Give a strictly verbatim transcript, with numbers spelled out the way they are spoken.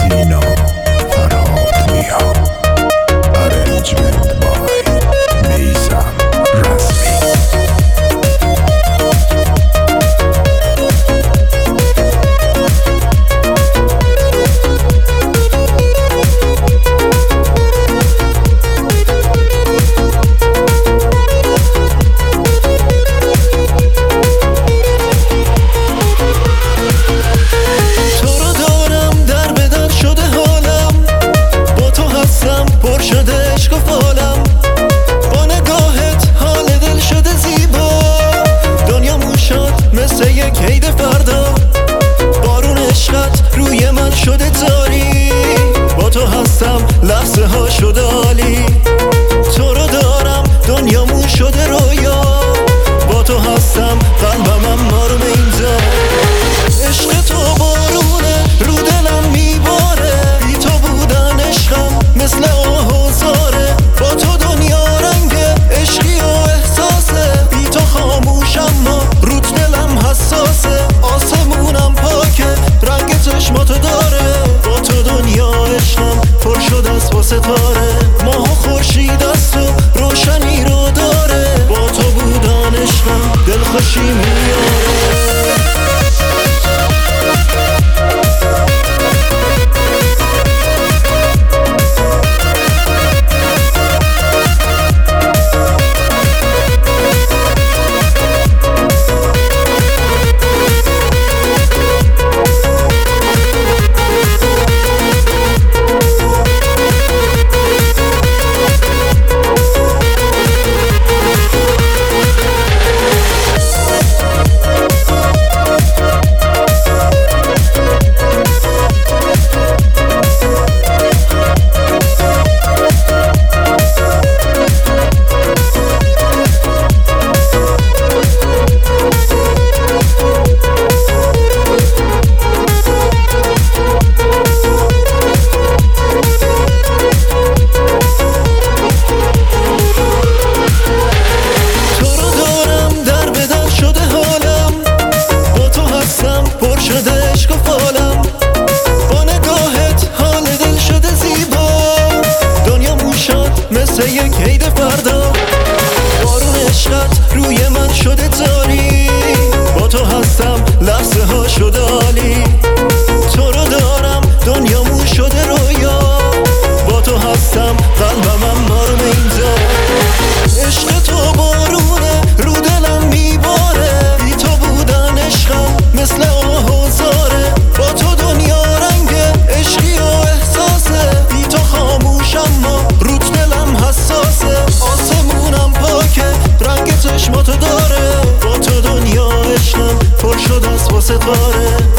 اینا فراد میام. Arrangement by میثم رسمی. پر شده عشق و فالم، با نگاهت حال دل شده زیبا. دنیامون شد مثل یک عید فردا، بارون عشقت روی من شده تاری. با تو هستم لحظه ها شده عالی، تو رو دارم دنیامون شده رویا. با تو هستم قلبم اما رو اینجا. عشق تو بارونه رو دلم میباره، بی تو بودن عشقم مثل آهوزاره. با تو دنیا رنگ عشقی و احساسه، بی تو خاموش اما روت دلم حساسه. آسمونم پاکه رنگ چشماتو داره، با تو دنیا عشقم پر شده است با ستاره. ماه و خورشید است و روشنی رو داره، با تو بودن عشقم دلخوشی میاره. مثل یک عید فردا، بارون عشقت روی من شده تاری. با تو هستم لحظه ها شده عالی، تو رو دارم دنیامون شده رویا. با تو هستم قلبم اما رو اینجا. عشق تو بارونه رو دلم میباره، بی تو بودن عشقم مثل آهوزاره. با تو دنیا رنگ عشقی و احساسه، بی تو خاموش اما روت دلم حساسه. آسمونم پاکه رنگ چشماتو داره، با تو دنیا عشقم پر شده است با ستاره.